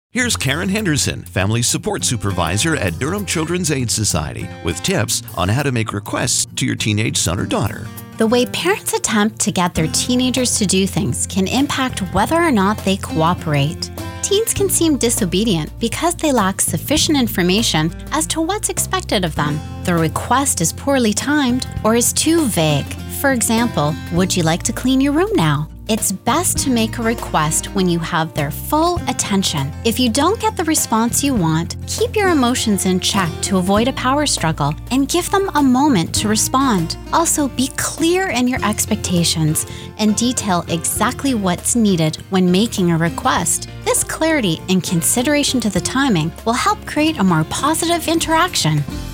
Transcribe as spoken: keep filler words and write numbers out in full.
Here's Karen Henderson, Family Support Supervisor at Durham Children's Aid Society, with tips on how to make requests to your teenage son or daughter. The way parents attempt to get their teenagers to do things can impact whether or not they cooperate. Teens can seem disobedient because they lack sufficient information as to what's expected of them. The request is poorly timed or is too vague. For example, would you like to clean your room now? It's best to make a request when you have their full attention. If you don't get the response you want, keep your emotions in check to avoid a power struggle and give them a moment to respond. Also, be clear in your expectations and detail exactly what's needed when making a request. This clarity and consideration to the timing will help create a more positive interaction.